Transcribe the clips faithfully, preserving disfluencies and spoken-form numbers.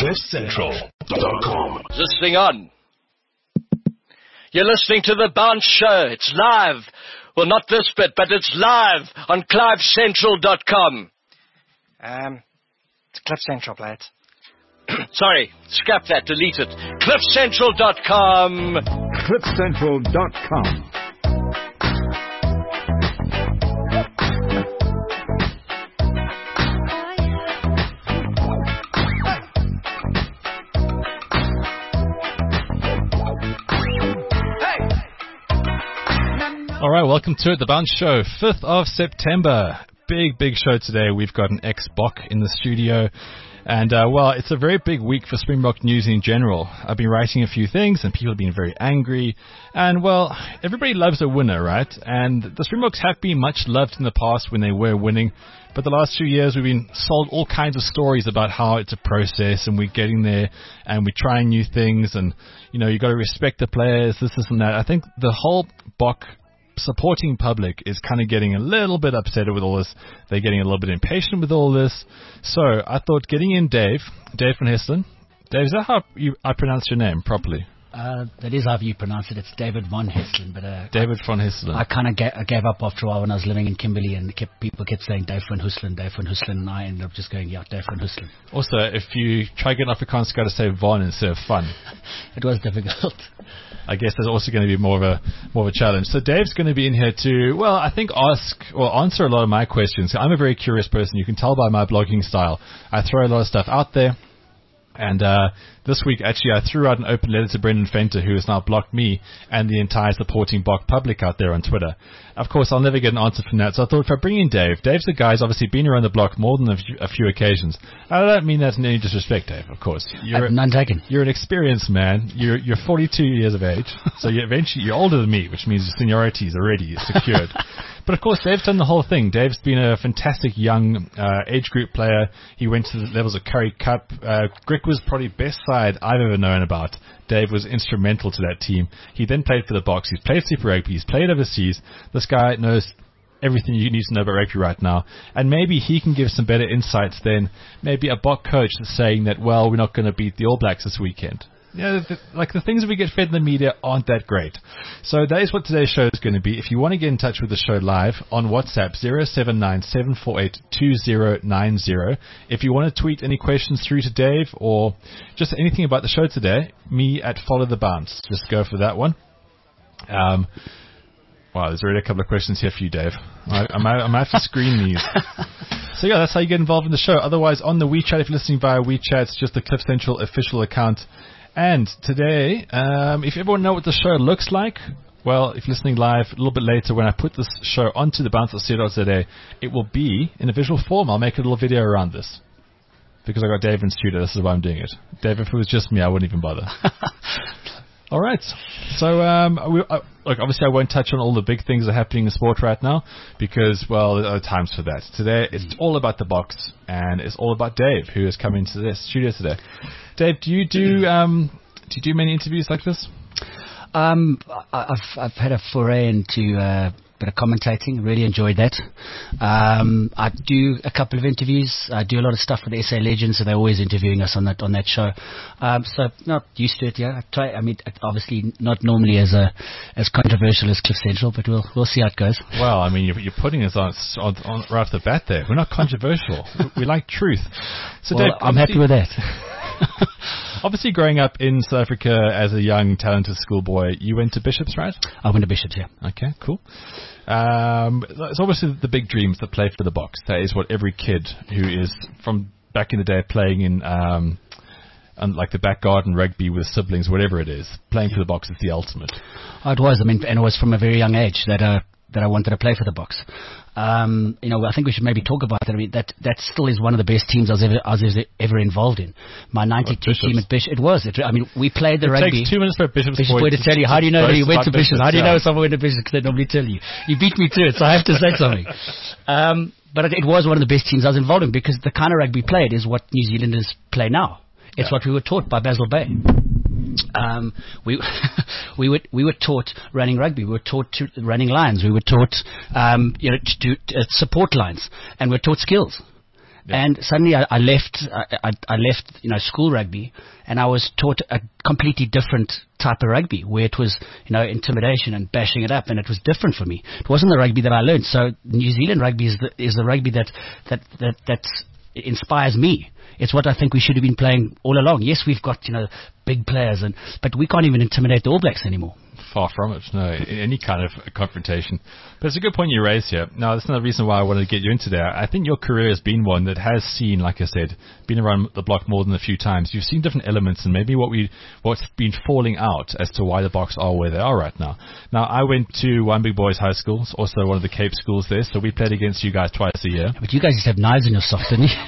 cliff central dot com. Is this thing on? You're listening to The Bounce Show. It's live. Well, not this bit, but it's live on cliff central dot com. Um, it's Cliff Central, lads. Sorry, scrap that, delete it. cliff central dot com. cliff central dot com. All right, welcome to it, The Bounce Show, fifth of September. Big, big show today. We've got an ex-Bok in the studio. And, uh, well, it's a very big week for Springbok news in general. I've been writing a few things, and people have been very angry. And, well, everybody loves a winner, right? And the Springboks have been much loved in the past when they were winning. But the last few years, we've been sold all kinds of stories about how it's a process, and we're getting there, and we're trying new things, and, you know, you've got to respect the players, this, this, and that. I think the whole Bok supporting public is kind of getting a little bit upset with all this. They're getting a little bit impatient with all this. So I thought getting in Dave, Dave van Hestelen. Dave, is that how you, I pronounce your name properly? Uh, that is how you pronounce it. It's David von Hestelen, but uh, David von Hestelen. I kind of ga- gave up after a while when I was living in Kimberley, and kept, people kept saying Dave van Hustelen, Dave van Hustelen, and I ended up just going, yeah, Dave van Hustelen. Also, if you try to get an Afrikaans, you've got to say von instead of fun. It was difficult. I guess there's also going to be more of a more of a challenge. So Dave's going to be in here to, well, I think ask or answer a lot of my questions. I'm a very curious person. You can tell by my blogging style. I throw a lot of stuff out there. And uh, this week, actually, I threw out an open letter to Brendan Fenter, who has now blocked me and the entire supporting Bok public out there on Twitter. Of course, I'll never get an answer from that. So I thought if I bring in Dave, Dave's a guy who's obviously been around the block more than a few, a few occasions. I don't mean that in any disrespect, Dave, of course. You're, uh, none taken. You're an experienced man. You're you're forty-two years of age. So you're eventually, you're older than me, which means your seniority is already secured. But of course, Dave's done the whole thing. Dave's been a fantastic young uh, age group player. He went to the levels of Currie Cup. Uh, Grick was probably best side I've ever known about. Dave was instrumental to that team. He then played for the Boks. He's played Super Rugby. He's played overseas. This guy knows everything you need to know about rugby right now. And maybe he can give some better insights than maybe a Bok coach that's saying that, well, we're not going to beat the All Blacks this weekend. Yeah, the, like the things that we get fed in the media aren't that great. So that is what today's show is going to be. If you want to get in touch with the show live on WhatsApp, zero seven nine seven four eight two zero nine zero. If you want to tweet any questions through to Dave or just anything about the show today, me at Follow the Bounce. Just go for that one. Um, wow, there's already a couple of questions here for you, Dave. I, I, might, I might have to screen these. So yeah, that's how you get involved in the show. Otherwise, on the WeChat, if you're listening via WeChat, it's just the Cliff Central official account. And today, um, if you ever want to know what the show looks like, well, if you're listening live a little bit later, when I put this show onto the bounce dot co dot za, it will be in a visual form. I'll make a little video around this. Because I got Dave in studio, this is why I'm doing it. Dave, if it was just me, I wouldn't even bother. All right. So, um, we, uh, look, obviously I won't touch on all the big things that are happening in sport right now because, well, there are times for that. Today, it's all about the Boks, and it's all about Dave, who has come into this studio today. Dave, do you do um, do you do many interviews like this? Um, I've I've had a foray into uh, a bit of commentating. Really enjoyed that. Um, I do a couple of interviews. I do a lot of stuff with the S A Legends, so they're always interviewing us on that on that show. Um, so not used to it. Yeah, I try. I mean, obviously not normally as a as controversial as Cliff Central, but we'll we'll see how it goes. Well, I mean, you're, you're putting us on, on, on right off the bat there. We're not controversial. we like truth. So well, Dave, I'm happy with that. Obviously, growing up in South Africa as a young, talented schoolboy, you went to Bishops, right? I went to Bishops, yeah. Okay, cool. Um, it's obviously the big dreams that play for the Boks. That is what every kid who is from back in the day playing in um, like the back garden rugby with siblings, whatever it is, playing for the Boks is the ultimate. Oh, it was. I mean, and it was from a very young age that uh, that I wanted to play for the Boks. Um, you know, I think we should maybe talk about that. I mean, that that still is one of the best teams I was ever, I was ever involved in. My ninety-two team at Bishop, it was. It, I mean, we played the it rugby. It takes two minutes for a Bishop's Bishop boy to tell you. How do you know that you went to Bishop's? How do you know someone went to Bishop's? Because they normally tell you. You beat me to it, so I have to say something. Um, but it, it was one of the best teams I was involved in because the kind of rugby played is what New Zealanders play now. It's yeah. what we were taught by Basil Bay. Um, we we were we were taught running rugby. We were taught to running lines. We were taught um, you know to do uh, support lines, and we were taught skills. Yeah. And suddenly I, I left, I, I, I left, you know, school rugby, and I was taught a completely different type of rugby, where it was, you know, intimidation and bashing it up, and it was different for me. It wasn't the rugby that I learned. So New Zealand rugby is the, is the rugby that, that, that, that inspires me. It's what I think we should have been playing all along. Yes, we've got, you know, big players, and but we can't even intimidate the All Blacks anymore. Far from it, no, any kind of confrontation. But it's a good point you raised here. Now, that's another reason why I wanted to get you into there. I think your career has been one that has seen, like I said, been around the block more than a few times. You've seen different elements and maybe what we, what's been falling out as to why the Boks are where they are right now. Now, I went to One Big Boys High School, it's also one of the Cape schools there, so we played against you guys twice a year. But you guys used to have knives in your sock, didn't you?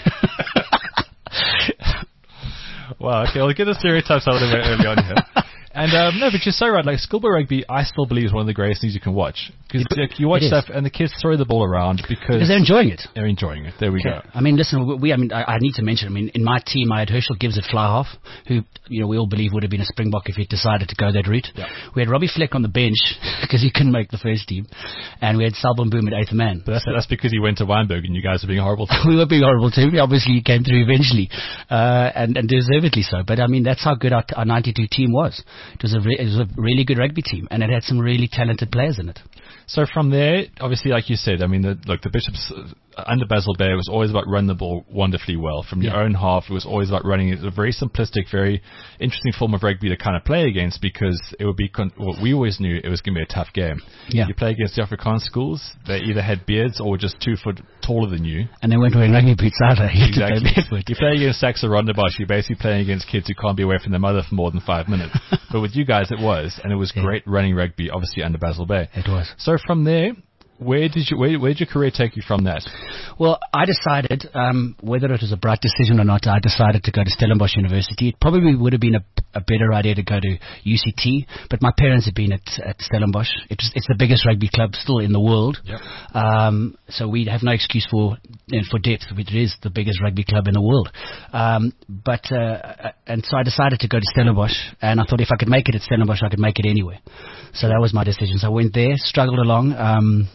Well, okay, we'll get the stereotypes out of the way early on here. And um, no, but you're so right. Like schoolboy rugby, I still believe is one of the greatest things you can watch because like, you watch stuff and the kids throw the ball around because they're enjoying it. They're enjoying it. There we okay. go. I mean, listen, we. I mean, I, I need to mention. I mean, in my team, I had Herschel Gibbs at fly half, who you know we all believe would have been a Springbok if he decided to go that route. Yep. We had Robbie Fleck on the bench because he couldn't make the first team, and we had Selbon Boom at eighth man. But that's so, that's because he went to Wynberg and you guys were being horrible. We were being horrible too. Obviously, he came through eventually, uh, and and deservedly so. But I mean, that's how good our, our ninety-two team was. It was a re- it was a really good rugby team, and it had some really talented players in it. So from there, obviously, like you said, I mean, the, look, the Bishops uh, under Basil Bay was always about running the ball wonderfully well. From your yeah. own half, it was always about running. It was a very simplistic, very interesting form of rugby to kind of play against because it would be, con- well, we always knew it was going to be a tough game. Yeah. You play against the Afrikaans schools, they either had beards or were just two foot taller than you. And they weren't wearing rugby boots either. You exactly. You play against Saxa Rondebosch, you're basically playing against kids who can't be away from their mother for more than five minutes. But with you guys, it was, and it was yeah. great running rugby, obviously under Basil Bay. It was. So from there, Where did you where, where did your career take you from that? Well, I decided um, whether it was a bright decision or not. I decided to go to Stellenbosch University. It probably would have been a, a better idea to go to U C T, but my parents had been at, at Stellenbosch. It was, it's the biggest rugby club still in the world, yep. um, so we have no excuse for you know, for depth. It is the biggest rugby club in the world. Um, but uh, and so I decided to go to Stellenbosch, and I thought if I could make it at Stellenbosch, I could make it anywhere. So that was my decision. So I went there, struggled along. Um,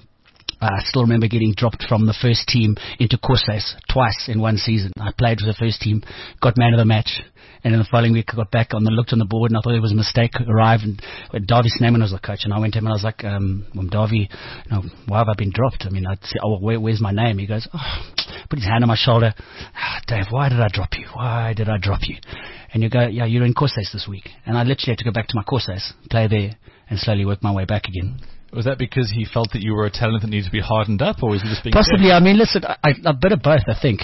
I still remember getting dropped from the first team into Corsais twice in one season. I played for the first team, got man of the match, and then the following week I got back on the looked on the board and I thought it was a mistake. Arrived and Davy Snyman was the coach, and I went to him and I was like, um, well, Davy, you know, why have I been dropped? I mean, I'd say, oh, where, where's my name? He goes, oh, put his hand on my shoulder. Oh, Dave, why did I drop you? Why did I drop you? And you go, yeah, you're in Corsais this week. And I literally had to go back to my Corsais, play there, and slowly work my way back again. Was that because he felt that you were a talent that needed to be hardened up, or was he just being possibly? fair? I mean, listen, I, a bit of both, I think.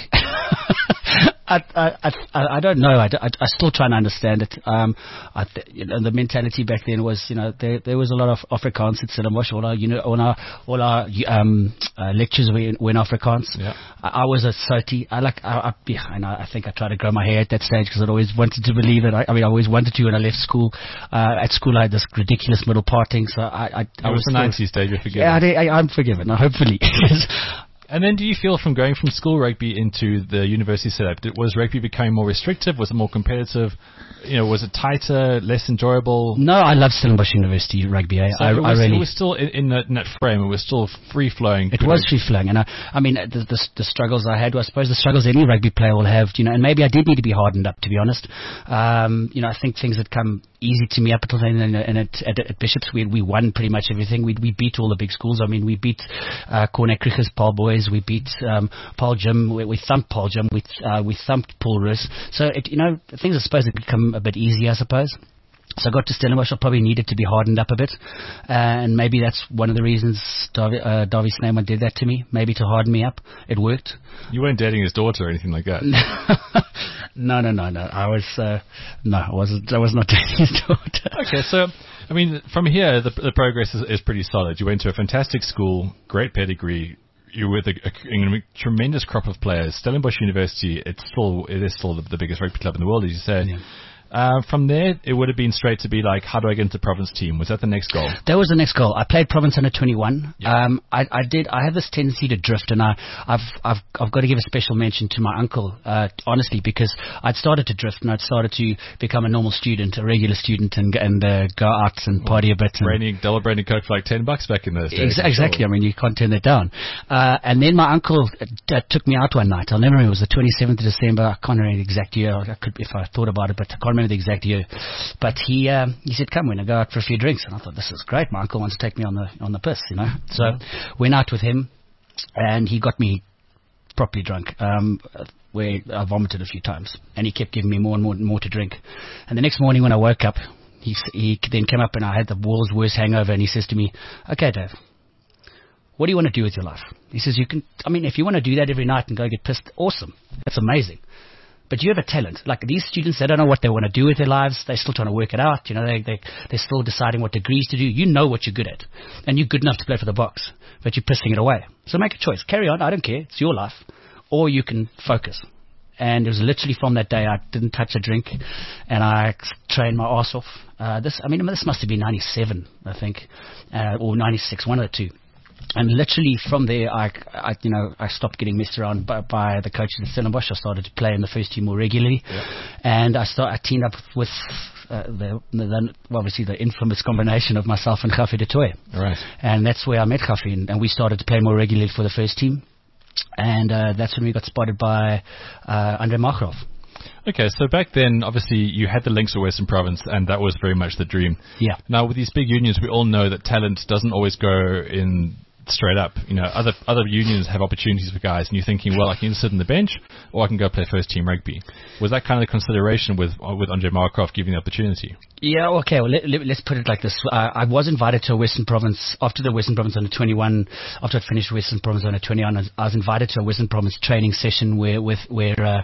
I, I, I, I don't know. I, I, I still trying to understand it. Um, I th- you know, the mentality back then was, you know, there there was a lot of Afrikaans at Stellenbosch. All our, you know, all our all our um, uh, lectures were in, were in Afrikaans. Yeah. I, I was a Soti. I like. I, I, yeah, and I, I think I tried to grow my hair at that stage because I'd always wanted to believe it. I, I mean, I always wanted to when I left school. Uh, at school, I had this ridiculous middle parting. So I, I, I it was the nineties, Dave. You're forgiven. Yeah, I, I, I'm forgiven. Hopefully. And then do you feel from going from school rugby into the university setup, did, was rugby becoming more restrictive? Was it more competitive? You know, was it tighter, less enjoyable? No, I love Stellenbosch University rugby. I, so I, it was, I really. It was still in, in, that, in that frame. It was still free flowing. It was free flowing, and I, I mean the, the the struggles I had. I suppose the struggles any rugby player will have. You know, and maybe I did need to be hardened up. To be honest, um, you know, I think things had come easy to me up until then. And, and at, at, at Bishops, we we won pretty much everything. We we beat all the big schools. I mean, we beat uh, Cornet Kriegers, Paul Boys. We beat um, Paul Jim. We, we thumped Paul Jim. We uh, we thumped Paul Rus. So it, you know, things are supposed to become a bit easier, I suppose. So I got to Stellenbosch. I probably needed to be hardened up a bit, uh, and maybe that's one of the reasons Davy, uh, Davy Snyman did that to me. Maybe to harden me up. It worked. You weren't dating his daughter or anything like that. no, no, no, no. I was uh, no, I wasn't. I was not dating his daughter. Okay, so I mean, from here, the, the progress is, is pretty solid. You went to a fantastic school, great pedigree. You're with a, a, a tremendous crop of players. Stellenbosch University, it's still it is still the, the biggest rugby club in the world, as you say. Yeah. Uh, from there, it would have been straight to be like, how do I get into Province team? Was that the next goal? That was the next goal. I played Province under twenty-one. Yeah. Um, I, I did. I have this tendency to drift, and I, I've, I've, I've got to give a special mention to my uncle, uh, honestly, because I'd started to drift, and I'd started to become a normal student, a regular student, and and uh, go out and party a bit. And Braining, double braining coke for like ten bucks back in those days. Ex- exactly. Sure. I mean, you can't turn that down. Uh, and then my uncle uh, took me out one night. I'll never remember. It was the twenty-seventh of December. I can't remember the exact year. I could, if I thought about it, but I can't remember the exact year. But he um, he said, "Come, we're gonna go out for a few drinks." And I thought, this is great. My uncle wants to take me on the on the piss, you know. So mm-hmm. went out with him, and he got me properly drunk. Um, where I vomited a few times, and he kept giving me more and more and more to drink. And the next morning when I woke up, he he then came up, and I had the world's worst hangover. And he says to me, "Okay, Dave, what do you want to do with your life?" He says, "You can. I mean, if you want to do that every night and go get pissed, awesome. That's amazing. But you have a talent. Like these students, they don't know what they want to do with their lives. They're still trying to work it out. You know, they, they, they're still deciding what degrees to do. You know what you're good at. And you're good enough to play for the Boks, but you're pissing it away. So make a choice. Carry on. I don't care. It's your life. Or you can focus." And it was literally from that day I didn't touch a drink, and I trained my ass off. Uh, this, I mean, this must have been ninety-seven, I think, uh, or ninety-six, one of the two. And literally from there, I, I, you know, I stopped getting messed around by, by the coaches at Stellenbosch. I started to play in the first team more regularly, yeah. and I start, I teamed up with uh, the, the, obviously the infamous combination of myself and Khafi du Toit. Right. And that's where I met Khafi, and, and we started to play more regularly for the first team, and uh, that's when we got spotted by uh, Andre Markgraaff. Okay, so back then, obviously, you had the links of Western Province, and that was very much the dream. Yeah. Now, with these big unions, we all know that talent doesn't always go in straight up. You know, other other unions have opportunities for guys, and you're thinking, well, I can sit on the bench, or I can go play first team rugby. Was that kind of the consideration with with Andre Markgraaff giving the opportunity? Yeah, okay, well, let, let, let's put it like this. Uh, I was invited to a Western Province, after the Western Province under twenty-one, after I'd finished Western Province under twenty-one, I was invited to a Western Province training session where, with, where, uh,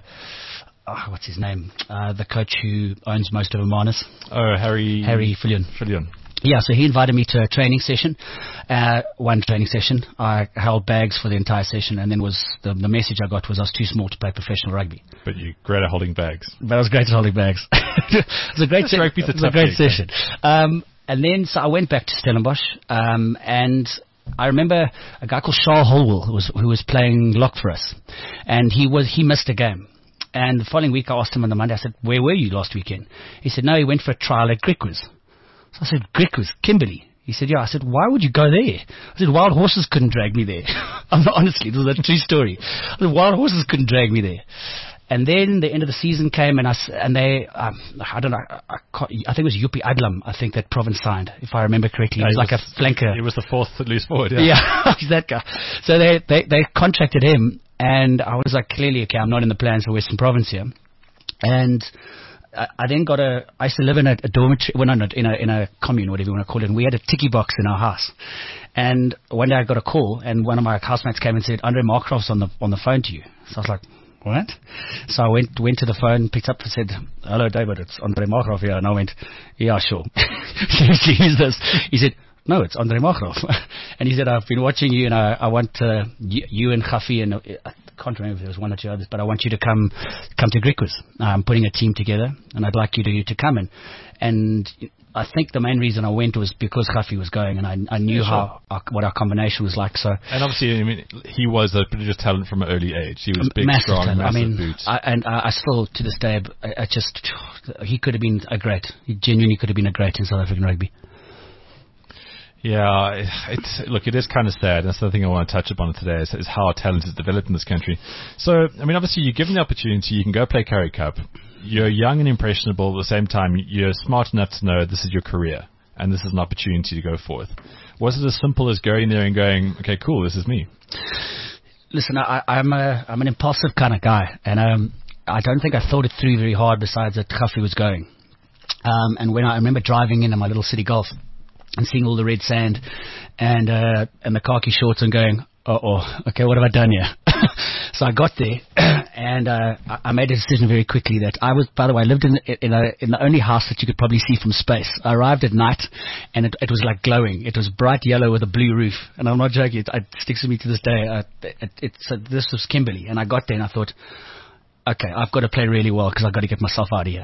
oh, what's his name? Uh, the coach who owns most of Hermanus. Oh, Harry... Harry Fillion. Fillion. Yeah, so he invited me to a training session, uh, one training session. I held bags for the entire session, and then was the, the message I got was I was too small to play professional rugby. But you're great at holding bags. But I was great at holding bags. It was a great, se- it was a great session. Um, and then so I went back to Stellenbosch, um, and I remember a guy called Charles Holwell who was, who was playing lock for us, and he was he missed a game. And the following week I asked him on the Monday, I said, "Where were you last weekend?" He said, "No, he went for a trial at Griquas." So I said, "Griquas, Kimberley." He said, "Yeah." I said, "Why would you go there?" I said, "Wild horses couldn't drag me there." I'm not, honestly, this is a true story. I said, "Wild horses couldn't drag me there." And then the end of the season came, and I, and they, um, I don't know, I, I, can't, I think it was Yuppie Adlam, I think, that Province signed, if I remember correctly. Yeah, he was he like was, a flanker. He was the fourth loose forward, yeah. Yeah, he's that guy. So they, they, they contracted him, and I was like, clearly, okay, I'm not in the plans for Western Province here. And I, I then got a, I used to live in a, a dormitory, well, no, not in a, in a commune, whatever you want to call it, and we had a tiki box in our house. And one day I got a call, and one of my housemates came and said, "Andre Markgraaff's on the, on the phone to you." So I was like, "What?" So I went went to the phone, picked up and said, "Hello, David, it's Andre Markgraaff here." And I went, "Yeah, sure." Seriously, who's this? He said, "No, it's Andre Markgraaff." And he said, "I've been watching you, and I, I want uh, you, you and Khafi, and uh, I can't remember if there was one or two others, but I want you to come come to Griquas. I'm putting a team together, and I'd like you to, to come in." And I think the main reason I went was because Khafi was going, and I, I knew yeah, sure. how our, what our combination was like. So, and obviously, I mean, he was a prodigious talent from an early age. He was big, massive strong, talent. massive I mean, boots. I, and I, I still, to this day, I, I just he could have been a great. He genuinely could have been a great in South African rugby. Yeah, it's look, it is kind of sad. That's the thing I want to touch upon today is, is how our talent is developed in this country. So, I mean, obviously, you're given the opportunity. You can go play Currie Cup. You're young and impressionable. At the same time, you're smart enough to know this is your career and this is an opportunity to go forth. Was it as simple as going there and going, "Okay, cool, this is me"? Listen, I, I'm a I'm an impulsive kind of guy, and um, I don't think I thought it through very hard. Besides that, Khafi was going, um, and when I, I remember driving in in my little city Golf and seeing all the red sand and uh, and the khaki shorts and going, "Uh oh, okay, what have I done here?" So I got there, and uh, I made a decision very quickly that I was, by the way, I lived in in, a, in the only house that you could probably see from space. I arrived at night, and it, it was like glowing. It was bright yellow with a blue roof, and I'm not joking. It, it sticks with me to this day. Uh, it, it's uh, this was Kimberley, and I got there and I thought, okay, I've got to play really well because I've got to get myself out of here.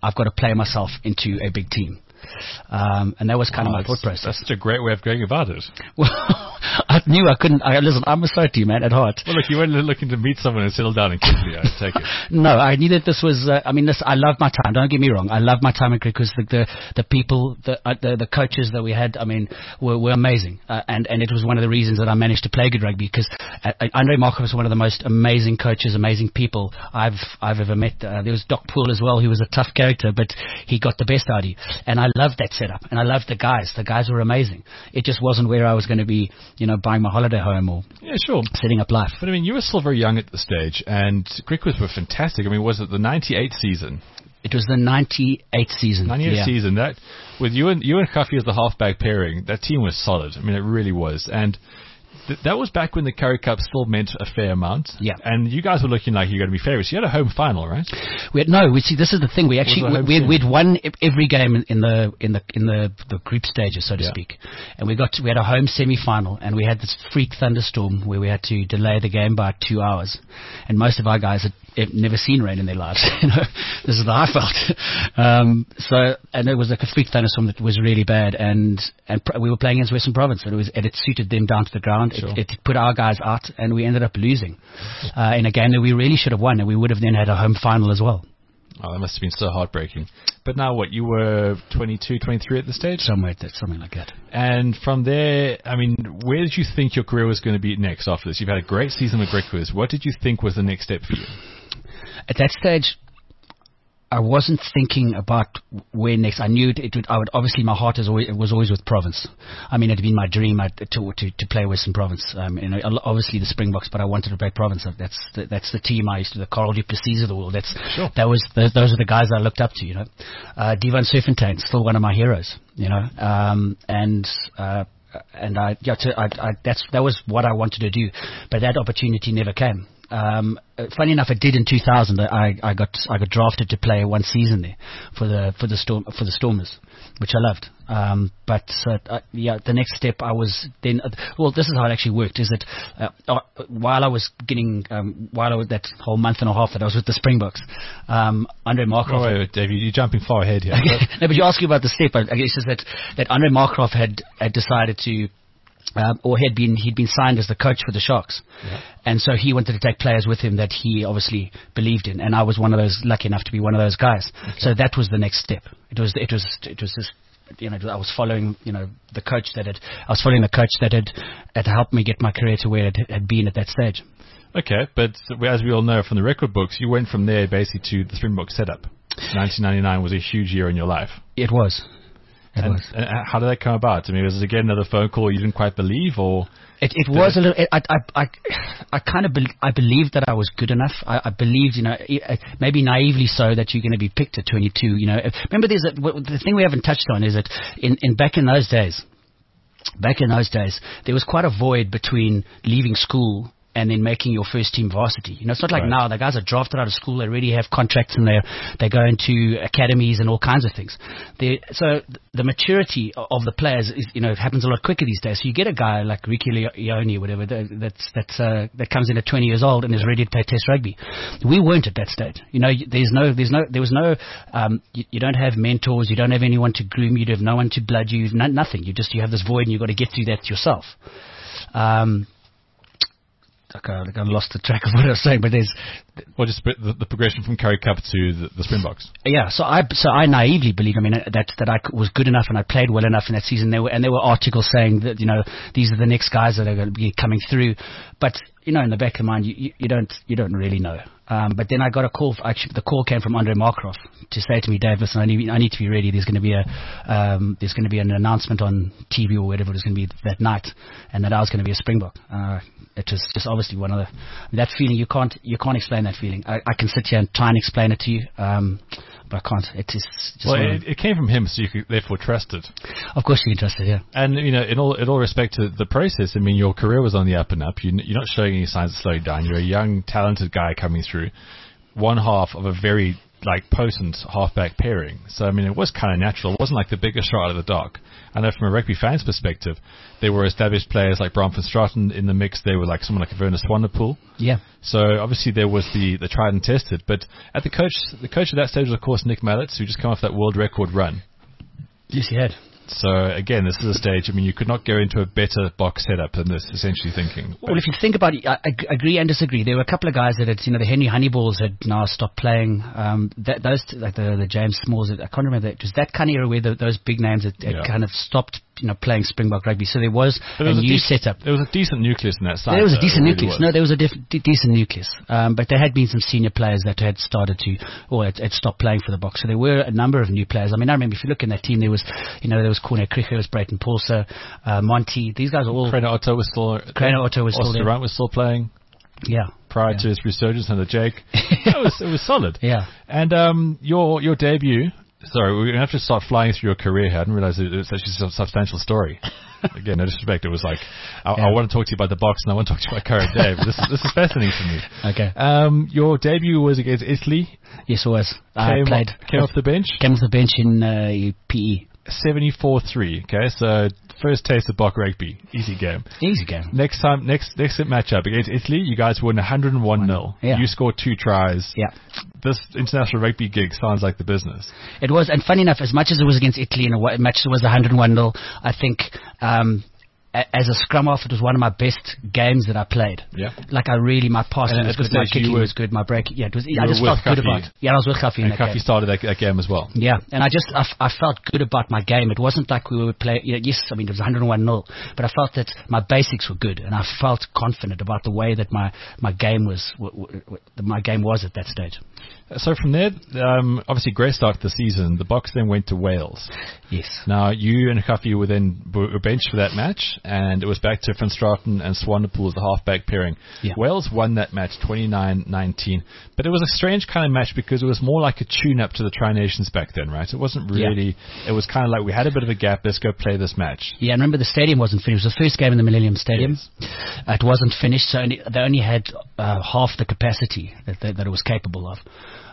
I've got to play myself into a big team. Um, and that was kind wow, of my thought process. That's such a great way of going about it. Well, I knew I couldn't. I, listen, I'm a Soti man at heart. Well, look, you weren't looking to meet someone and settle down in Kimberley, I take it. No, I knew that this was. Uh, I mean, this. I love my time. Don't get me wrong. I love my time at Griquas. The the, the people, the, uh, the the coaches that we had. I mean, were, were amazing. Uh, and and it was one of the reasons that I managed to play good rugby because uh, Andre Markov was one of the most amazing coaches, amazing people I've I've ever met. Uh, there was Doc Poole as well. He was a tough character, but he got the best out of you. And I loved that setup. And I loved the guys. The guys were amazing. It just wasn't where I was going to be, you know, buying my holiday home or yeah, sure. setting up life. But I mean, you were still very young at the stage, and Griquas were fantastic. I mean, was it the ninety-eight season? It was the ninety-eight season. ninety-eight yeah. season. That with you and you and Coffee as the halfback pairing, that team was solid. I mean, it really was. And th- that was back when the Currie Cup still meant a fair amount. Yeah. And you guys were looking like you were going to be favourites. You had a home final, right? We had, no, we see. This is the thing. We actually we, we had, we'd won every game in, in the in the in the, the group stages, so to yeah. speak. And we got to, we had a home semi-final, and we had this freak thunderstorm where we had to delay the game by two hours. And most of our guys had have never seen rain in their lives. You know, this is how I felt. Um, so, and it was like a freak thunderstorm that was really bad, and and pr- we were playing against Western Province, and it was and it suited them down to the ground. Sure. It, it put our guys out, and we ended up losing uh, in a game that we really should have won, and we would have then had a home final as well. Oh, that must have been so heartbreaking. But now what, you were twenty-two, twenty-three at the stage? Somewhere that, something like that. And from there, I mean, where did you think your career was going to be next after this? You've had a great season with Griquas. What did you think was the next step for you? At that stage, I wasn't thinking about where next. I knew it, it would. I would obviously. My heart is always, was always with Province. I mean, it had been my dream to to, to play Western Province. Um, you know, obviously the Springboks, but I wanted to play Province. That's the, that's the team I used to. The Coral du Plessis of the world. That's sure. that was those, those are the guys I looked up to. You know, uh, Devon Serfontein, still one of my heroes. You know, um, and. Uh, and I, yeah, to, I, I, that's that was what I wanted to do, but that opportunity never came. Um, funny enough, it did in two thousand. I, I got I got drafted to play one season there for the for the storm for the Stormers, which I loved. Um, but uh, uh, yeah, the next step I was then. Uh, well, this is how it actually worked. Is that uh, uh, while I was getting um, while I was that whole month and a half that I was with the Springboks, um, Andre Markov. Oh, wait, wait, Dave, you're jumping far ahead here. No, but you asked me about the step. I guess it's that that Andre Markov had had decided to. Um, or had been he'd been signed as the coach for the Sharks, yeah. And so he wanted to take players with him that he obviously believed in, and I was one of those lucky enough to be one of those guys. Okay. So that was the next step. It was it was it was just you know I was following you know the coach that had I was following the coach that had had helped me get my career to where it had been at that stage. Okay, but as we all know from the record books, you went from there basically to the Springbok setup. nineteen ninety-nine was a huge year in your life. It was. And, and how did that come about? I mean, was it again another phone call you didn't quite believe, or it, it was it? a little? It, I, I, I, I kind of be, I believed that I was good enough. I, I believed, you know, maybe naively so, that you're going to be picked at twenty-two. You know, remember, there's a, the thing we haven't touched on is that in, in back in those days, back in those days, there was quite a void between leaving school and then making your first team varsity. You know, it's not like right. now. The guys are drafted out of school. They already have contracts and they they go into academies and all kinds of things. They, so the maturity of the players is, you know, it happens a lot quicker these days. So you get a guy like Ricky Leone or whatever that, that's that's uh, that comes in at twenty years old and is ready to play Test rugby. We weren't at that stage. You know, there's no there's no there was no um, you, you don't have mentors. You don't have anyone to groom you. You have no one to blood you. No, nothing. You just you have this void and you've got to get through that yourself. Um, Okay, I kind of lost the track of what I was saying, but there's well, just the, the progression from Currie Cup to the, the Springboks. Yeah, so I so I naively believed, I mean, that that I was good enough and I played well enough in that season. There were and there were articles saying that, you know, these are the next guys that are going to be coming through, but you know, in the back of the mind, you, you, you don't you don't really know. Um, but then I got a call. Actually, the call came from Andre Markov to say to me, Dave, listen, I need, I need to be ready. There's going to be a, um, there's going to be an announcement on T V or whatever it was going to be that night, and that I was going to be a Springbok. Uh, it was just obviously one of the I mean, that feeling. You can't, you can't explain that feeling. I, I can sit here and try and explain it to you, um, but I can't. It is just. Well, it, it came from him, so you could therefore trust it. Of course, you can trust it. Yeah. And you know, in all, in all respect to the process, I mean, your career was on the up and up. You, you're not showing any signs of slowing down. You're a young, talented guy coming through. One half of a very like potent halfback pairing. So I mean, it was kind of natural. It wasn't like the biggest shot out of the dark. I know from a rugby fan's perspective, there were established players like Bram van Straten in the mix. They were like someone like Werner Swanepoel. Yeah. So obviously there was the the tried and tested. But at the coach, the coach at that stage was of course Nick Mallett, who just come off that world record run. Yes, he had. So again, this is a stage. I mean, you could not go into a better box setup than this. Essentially thinking. Well, if you think about it, I, I agree and disagree. There were a couple of guys that had, you know, the Henry Honeyballs had now stopped playing. Um, that, those like the the James Smalls. I can't remember. That, it was that kind of era where the, those big names had, had Yeah. kind of stopped, you know, playing Springbok rugby. So there was But a there was new a dec- setup. There was a decent nucleus in that side. There was a though. decent It really nucleus. was. No, there was a def- de- decent nucleus. Um, but there had been some senior players that had started to, or had, had stopped playing for the Boks. So there were a number of new players. I mean, I remember if you look in that team, there was, you know, there was Corne Krige, there was Brayton Paulser, uh, Monty. These guys are all. Craner Otto was still. Craner Otto was still Austin there. Runt was still playing Yeah. prior Yeah. to his resurgence under Jake. it was it was solid. Yeah. And um, your your debut. Sorry, we're gonna have to start flying through your career here. I didn't realize it was actually a substantial story. Again, no disrespect. It was like I, Yeah. I want to talk to you about the box, and I want to talk to you about current day. But this is this is fascinating to me. Okay. Um, your debut was against Italy. Yes, it was. I Came, played. came off the bench. Came off the bench in uh, P E. seventy-four three. Okay, so first taste of Bok rugby, easy game. Easy game. Next time, next next matchup against Italy, you guys won one hundred and one nil. Yeah. You scored two tries. Yeah. This international rugby gig sounds like the business. It was, and funny enough, as much as it was against Italy in a wa- match that was one hundred and one nil, I think um, a- as a scrum half, it was one of my best games that I played. Yeah. Like I really, my passing And was at this good, my stage you kicking were- was good, my break, yeah, it was. you I were just with felt good Cuffy. about. Yeah, I was with Cuffy in And that Cuffy game. started that, that game as well. Yeah, and I just I, f- I felt good about my game. It wasn't like we were playing. You know, yes, I mean it was one hundred and one nil, but I felt that my basics were good, and I felt confident about the way that my, my game was w- w- w- my game was at that stage. So from there, um, obviously great start to the season. The Boks then went to Wales. Yes. Now you and Cuffy were then were benched for that match, and it was back to Van Straten and Swanepoel as the halfback pairing. Yeah. Wales won that match twenty-nine nineteen, but it was a strange kind of match because it was more like a tune-up to the Tri-Nations back then, right? It wasn't really. It was kind of like we had a bit of a gap. Let's go play this match. Yeah, and remember the stadium wasn't finished. It was the first game in the Millennium Stadium. Yes. Uh, it wasn't finished, so only, they only had uh, half the capacity that, that, that it was capable of.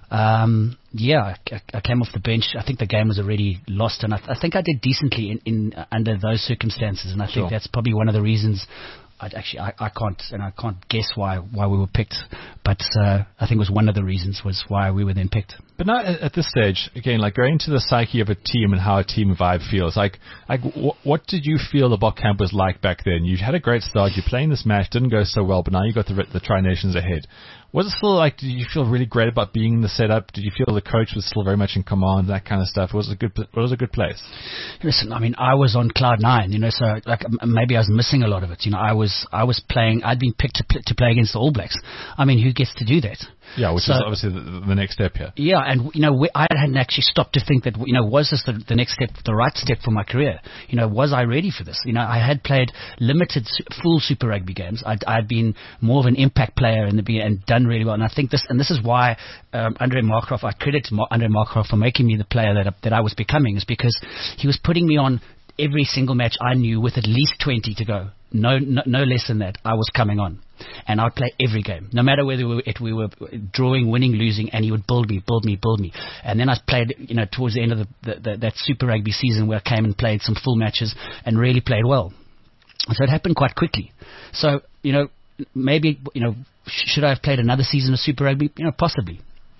Um, yeah, I, I came off the bench. I think the game was already lost, and I, I think I did decently in, in uh, under those circumstances. And I Sure. think that's probably one of the reasons. I'd actually, I, I can't, and I can't guess why why we were picked, but uh, I think it was one of the reasons was why we were then picked. But now at, at this stage, again, like going to the psyche of a team and how a team vibe feels. Like, like wh- what did you feel the Bok camp was like back then? You had a great start. You're playing this match, didn't go so well, but now you got the the Tri-Nations ahead. Was it still like? Did you feel really great about being in the setup? Did you feel the coach was still very much in command? That kind of stuff. Was it a good? Was it a good place? Listen, I mean, I was on cloud nine, you know, so like m- maybe I was missing a lot of it. You know, I was I was playing. I'd been picked to, pl- to play against the All Blacks. I mean, who gets to do that? Yeah, which So- is obviously the, the next step here. Yeah, and you know, we, I hadn't actually stopped to think that, you know, was this the, the next step, the right step for my career? You know, was I ready for this? You know, I had played limited su- full Super Rugby games. I'd, I'd been more of an impact player in the be- and done really well. And I think this, and this is why um, Andre Markgraaff, I credit Ma- Andre Markgraaff for making me the player that I, that I was becoming, is because he was putting me on every single match I knew with at least twenty to go. No, no, no less than that. I was coming on, and I'd play every game, no matter whether we were, if we were drawing, winning, losing, and he would build me, build me, build me. And then I played, you know, towards the end of the, the, the, that Super Rugby season where I came and played some full matches and really played well. So it happened quite quickly. So, you know, maybe, you know, sh- should I have played another season of Super Rugby? You know, possibly.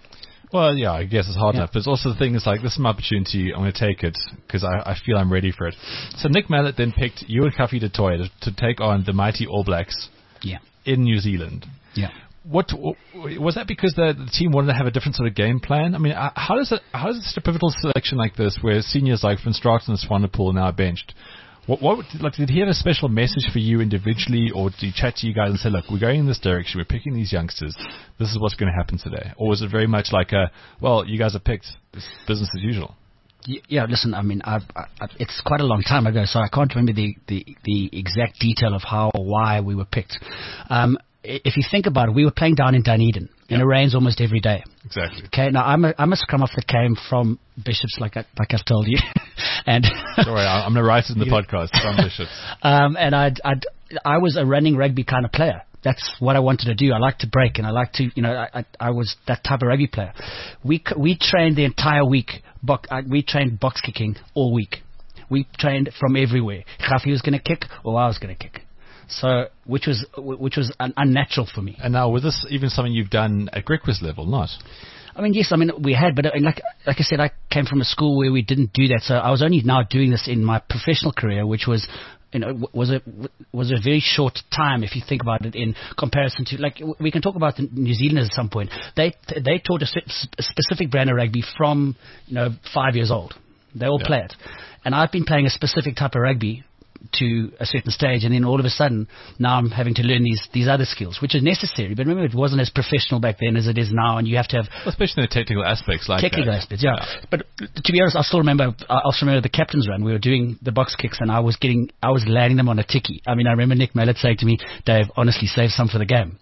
Well, yeah, I guess it's hard Yeah. enough. But it's also the thing is like, this is my opportunity. I'm going to take it because I, I feel I'm ready for it. So Nick Mallett then picked you and Cuffy du Toit to, to take on the mighty All Blacks Yeah. in New Zealand. Yeah. What was that? Because the, the team wanted to have a different sort of game plan. I mean, uh, how does it? How does such a pivotal selection like this, where seniors like Van Straten and Swanepoel are now benched? What, what like did he have a special message for you individually, or did he chat to you guys and say, "Look, we're going in this direction. We're picking these youngsters. This is what's going to happen today"? Or was it very much like a, "Well, you guys are picked. It's business as usual"? Y- Yeah, listen, I mean, I, I, I, it's quite a long time ago, so I can't remember the, the, the exact detail of how or why we were picked. Um, i- if you think about it, we were playing down in Dunedin, and it rains almost every day. Exactly. Okay, now I'm a, I'm a scrum half that came from Bishops, like I, like I've told you, and Sorry, I- I'm going to write it in the podcast. From Bishops. um, and I'd, I'd, I was a running rugby kind of player. that's what I wanted to do. I like to break, and I like to, you know, I, I, I was that type of rugby player. We we trained the entire week. Bo- uh, we trained box kicking all week. We trained from everywhere. Rafi was going to kick, or I was going to kick. So, which was which was un- unnatural for me. And now, was this even something you've done at Griquas level? Not. I mean, yes, I mean, we had, but uh, like like I said, I came from a school where we didn't do that. So I was only now doing this in my professional career, which was, you know, was a was a very short time if you think about it in comparison to, like, we can talk about the New Zealanders at some point. They they taught a specific brand of rugby from, you know, five years old. They all yeah. play it, and I've been playing a specific type of rugby to a certain stage, and then all of a sudden now I'm having to learn these these other skills, which is necessary. But remember, it wasn't as professional back then as it is now, and you have to have, well, especially the technical aspects like technical that. aspects. Yeah. yeah. But to be honest, I still remember. I also remember the captain's run. We were doing the box kicks, and I was getting, I was landing them on a ticky. I mean, I remember Nick Mallett saying to me, "Dave, honestly, save some for the game."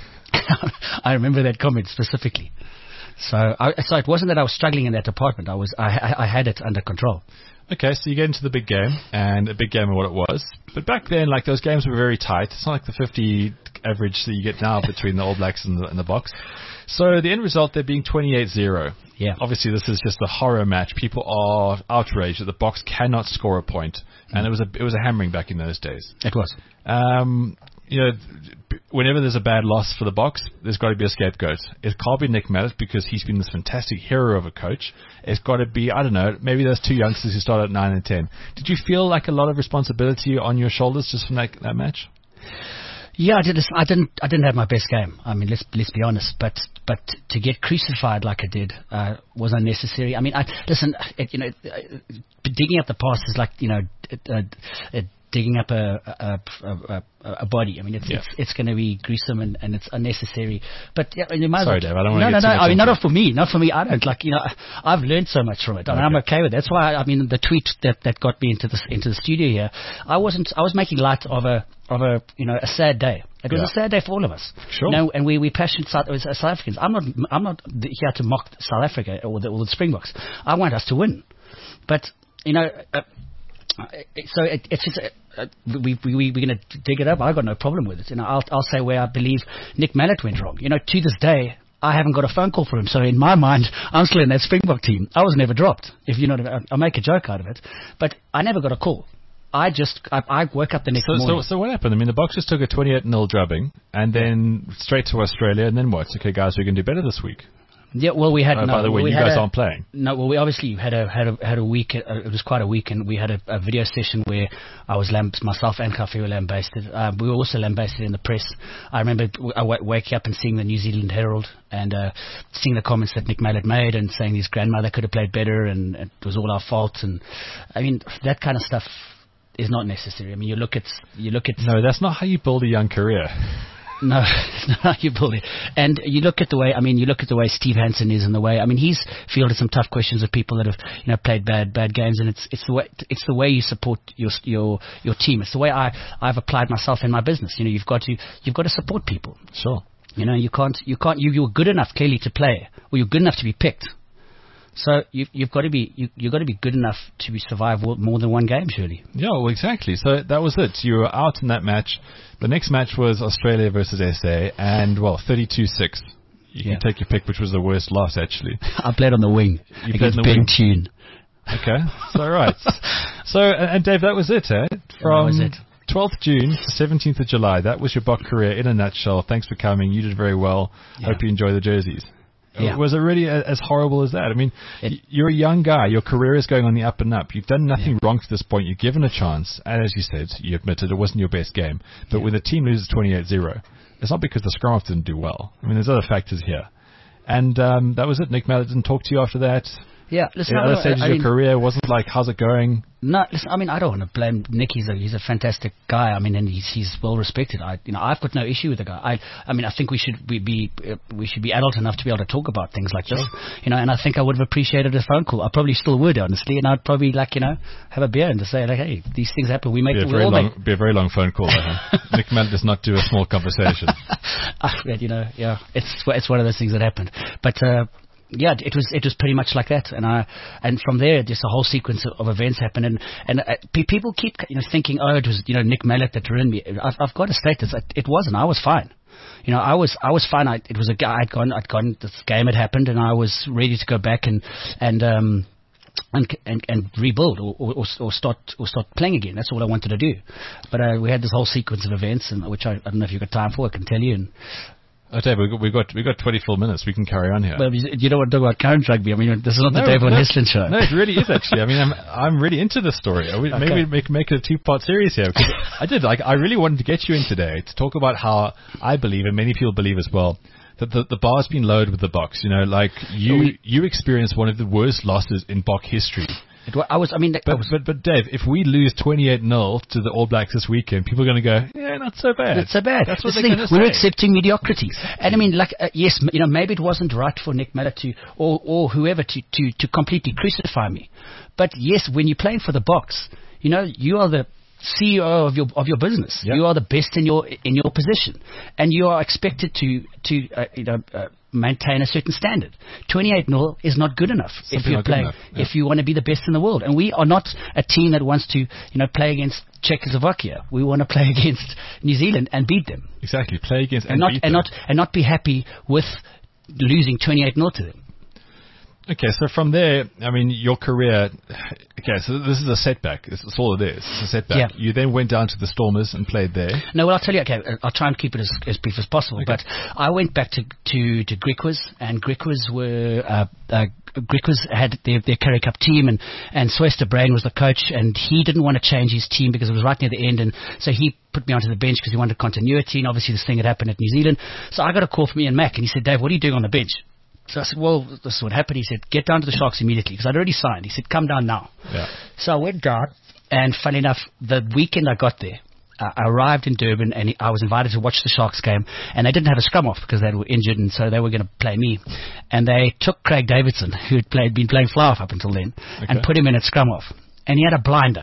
I remember that comment specifically. So, I, so it wasn't that I was struggling in that department. I was, I, I, I had it under control. Okay, so you get into the big game, and a big game of what it was. But back then, like, those games were very tight. It's not like the fifty average that you get now between the All Blacks and the, and the Boks. So the end result, there being twenty-eight zero. Yeah. Obviously, this is just a horror match. People are outraged that the Boks cannot score a point. And it was a it was a hammering back in those days. It was. Um, you know, whenever there's a bad loss for the Boks, there's got to be a scapegoat. It can't be Nick Mallett because he's been this fantastic hero of a coach. It's got to be, I don't know, maybe those two youngsters who started at nine and ten. Did you feel like a lot of responsibility on your shoulders just from that, that match? Yeah, I did. I didn't. I didn't have my best game. I mean, let's let's be honest. But but to get crucified like I did uh, was unnecessary. I mean, I listen. It, you know, digging up the past is like, you know, it, uh, it, digging up a a, a, a, a body. I mean, it's yeah. it's, it's going to be gruesome and, and it's unnecessary. But yeah, you might sorry, well, Dave. I don't want no, to no, get no. too much I mean, not it. for me. Not for me. I don't like. You know, I've learned so much from it, and okay. I'm okay with it. That's why I mean, the tweet that, that got me into this into the studio here. I wasn't. I was making light of a of a you know a sad day. It was yeah. a sad day for all of us. Sure. You know, and we we passionate South, uh, South Africans. I'm not I'm not here to mock South Africa or the, or the Springboks. I want us to win. But you know, uh, so it, it's just. Uh, we we we we're going to dig it up. I've got no problem with it. You know, I'll I'll say where I believe Nick Mallett went wrong. You know, to this day, I haven't got a phone call from him. So in my mind, I'm still in that Springbok team. I was never dropped. If you know, what I mean. I'll make a joke out of it, but I never got a call. I just I, I woke up the next so, morning. So so what happened? I mean, the Boks just took a twenty-eight nil drubbing, and then straight to Australia, and then what? Okay, guys, we're going to do better this week. Yeah, well, we had. Uh, no, by the way, well, we you had guys a, aren't playing. No, well, we obviously had a had a had a week. Uh, it was quite a week, and we had a, a video session where I was lamb, myself and Kafi were lambasted. Uh, we were also lambasted in the press. I remember I w- waking up and seeing the New Zealand Herald and uh, seeing the comments that Nick Mallett made and saying his grandmother could have played better and it was all our fault. And I mean, that kind of stuff is not necessary. I mean, you look at you look at. No, that's not how you build a young career. No, it's not how you build it. And you look at the way, I mean, you look at the way Steve Hansen is and the way, I mean, he's fielded some tough questions of people that have, you know, played bad, bad games, and it's, it's the way, it's the way you support your, your, your team. It's the way I, I've applied myself in my business. You know, you've got to, you've got to support people. Sure. You know, you can't, you can't, you, you're good enough clearly to play, or you're good enough to be picked. So you've, you've got to be you, you've got to be good enough to be survive more than one game, surely. Yeah, well, exactly. So that was it. You were out in that match. The next match was Australia versus S A, and well, thirty-two six. You yeah. can take your pick, which was the worst loss, actually. I played on the wing you against the Ben wing. Tune. Okay, so right. So and, and Dave, that was it, eh? From that was it. twelfth of June to seventeenth of July. That was your Bok career in a nutshell. Thanks for coming. You did very well. Yeah. Hope you enjoy the jerseys. Yeah. Was it really a, as horrible as that? I mean, it, you're a young guy. Your career is going on the up and up. You've done nothing yeah. wrong to this point. You're given a chance. And as you said, you admitted it wasn't your best game. But yeah. when the team loses twenty-eight zero, it's not because the scrum didn't do well. I mean, there's other factors here. And um, that was it. Nick Mallett didn't talk to you after that. Yeah, listen, At other stages of your career, wasn't like, how's it going? No, listen, I mean, I don't want to blame Nick. He's a, he's a fantastic guy. I mean, and he's, he's well respected. I, you know, I've got no issue with the guy. I, I mean, I think we should be, be uh, we should be adult enough to be able to talk about things like this. You know, and I think I would have appreciated a phone call. I probably still would, honestly, and I'd probably like, you know, have a beer and to say like, hey, these things happen. We make be a we very all long, make. Be a very long phone call. Huh? Nick Mallett does not do a small conversation. I read, you know, yeah, it's it's one of those things that happened, but. Uh, Yeah, it was it was pretty much like that, and I and from there just a whole sequence of, of events happened, and and uh, pe- people keep you know thinking, oh, it was you know Nick Mallett that ruined me. I've, I've got to state this, it wasn't. I was fine. You know, I was I was fine. I, it was a guy I'd gone I'd gone. This game had happened, and I was ready to go back and and um and and, and rebuild or, or or start or start playing again. That's all I wanted to do. But uh, we had this whole sequence of events, and which I, I don't know if you've got time for. I can tell you. And Oh, Dave, we've got, we've got we've got twenty-four minutes. We can carry on here. Well, you don't want to talk about current rugby. I mean, this is not no, the Dave Van no, Hesselin show. No, it really is actually. I mean, I'm I'm really into this story. We, Okay. Maybe make make it a two-part series here because I did like I really wanted to get you in today to talk about how I believe and many people believe as well that the the bar's been lowered with the Boks. You know, like you We- you experienced one of the worst losses in Bok history. It, wa- I was. I mean, I But, was, but but Dave, if we lose twenty-eight nil to the All Blacks this weekend, people are going to go, yeah, not so bad. It's so bad. That's what This they're thing, going to we're say. accepting mediocrity, and I mean, like, uh, yes, m- you know, maybe it wasn't right for Nick Mallett to, or or whoever to, to, to completely crucify me, but yes, when you're playing for the Boks, you know, you are the C E O of your of your business. Yep. You are the best in your in your position, and you are expected to to uh, you know. Uh, maintain a certain standard. twenty-eight nil is not good enough if Simply you're not good playing enough, yeah. if you want to be the best in the world, and we are not a team that wants to you know play against Czechoslovakia. We want to play against New Zealand and beat them, Exactly. Play against and, and not beat and them. not and not be happy with losing twenty-eight nil to them. Okay, so from there, I mean, your career. Okay, so this is a setback. This is all it is. It's a setback. Yeah. You then went down to the Stormers and played there. No, well, I'll tell you. Okay, I'll try and keep it as, as brief as possible. Okay. But I went back to to, to Griquas, and Griquas were uh, uh, Griquas had their, their Currie Cup team, and and Swester Brain was the coach, and he didn't want to change his team because it was right near the end, and so he put me onto the bench because he wanted continuity, and obviously this thing had happened at New Zealand. So I got a call from Ian Mack, and he said, "Dave, what are you doing on the bench?" So I said, well, this is what happened. He said, get down to the Sharks immediately, because I'd already signed. He said, come down now. Yeah. So I went down, and funny enough, the weekend I got there, uh, I arrived in Durban, and I was invited to watch the Sharks game, and they didn't have a scrum off because they were injured, and so they were going to play me. And they took Craig Davidson, who had played, been playing fly off up until then, and Okay. put him in at scrum off. And he had a blinder.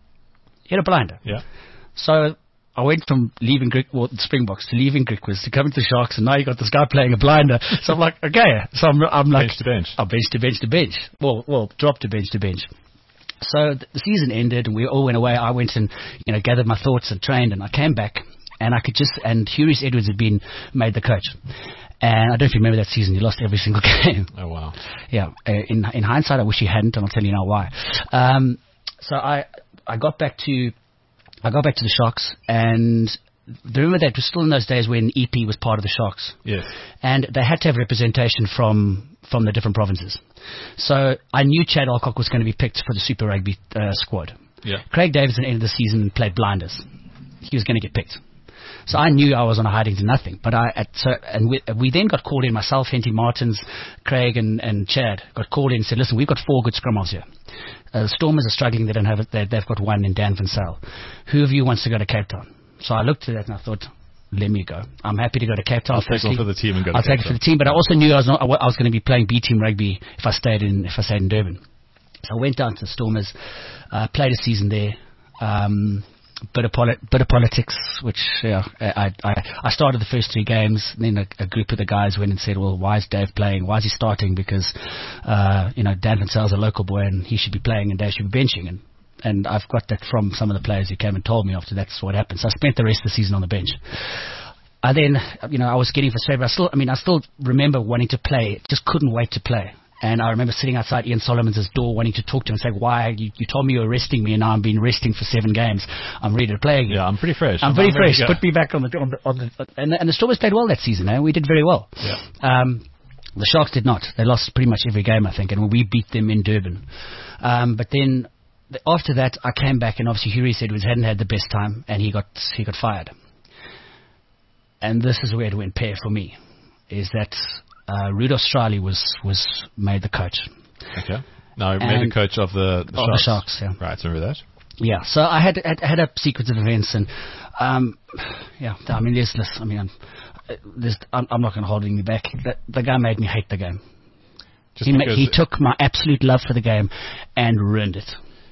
He had a blinder. Yeah. So I went from leaving Grick, well, Springboks to leaving Griquas to coming to the Sharks, and now you got this guy playing a blinder. So I'm like, okay. So I'm, I'm like, Bench to bench. I'm bench to bench to bench. Well, well, drop to bench to bench. So th- the season ended, and we all went away. I went and you know gathered my thoughts and trained, and I came back, and I could just and Hugh Edwards had been made the coach. And I don't know if you remember that season. He lost every single game. Oh wow. Yeah. Uh, in in hindsight, I wish he hadn't, and I'll tell you now why. Um, so I I got back to I got back to the Sharks, and remember that it was still in those days when E P was part of the Sharks, Yes. and they had to have representation from from the different provinces. So I knew Chad Alcock was going to be picked for the Super Rugby uh, squad. Yeah. Craig Davidson ended the season and played blinders. He was going to get picked. So I knew I was on a hiding to nothing. But I, at, so, and we, we then got called in, myself, Henty Martins, Craig and, and Chad got called in and said, listen, we've got four good scrum halves here. Uh, the Stormers are struggling. They don't have it. They, they've got one in Dan Van Zyl. Who of you wants to go to Cape Town? So I looked at that and I thought, let me go. I'm happy to go to Cape Town. I'll take firstly. one for the team and go to I'll Cape take it for Town. the team, but I also knew I was not, I wa- I was going to be playing B team rugby if I stayed in if I stayed in Durban. So I went down to the Stormers, uh, played a season there. Um, bit of poli- bit of politics, which yeah, I, I I started the first three games. And then a, a group of the guys went and said, "Well, why is Dave playing? Why is he starting? Because uh, you know Dan Van Zyl's a local boy and he should be playing and Dave should be benching." And and I've got that from some of the players who came and told me after that's what happened. So I spent the rest of the season on the bench. I then, you know, I was getting frustrated. But I still, I mean, I still remember wanting to play. Just couldn't wait to play. And I remember sitting outside Ian Solomon's door wanting to talk to him and say, why, you, you told me you were resting me and now I'm been resting for seven games. I'm ready to play again. Yeah, I'm pretty fresh. I'm, very ready fresh. to go. Put me back on the, on the, on the and, and the Stormers played well that season, eh? We did very well. Yeah. Um, the Sharks did not. They lost pretty much every game, I think, and we beat them in Durban. Um, but then the, after that, I came back, and obviously Hugh Edwards hadn't had the best time, and he got he got fired. And this is where it went pear for me, is that uh, Rudolph Straley was was made the coach. Okay. Now, made the And- coach of the, the Of Sharks. the Sharks, yeah. Right, so remember that? Yeah, so I had had, had a sequence of events, and um, yeah, I mean, there's this. I mean, I'm, uh, there's, I'm, I'm not going to hold anything back. The, the guy made me hate the game. Just He, ma- because he took my absolute love for the game and ruined it.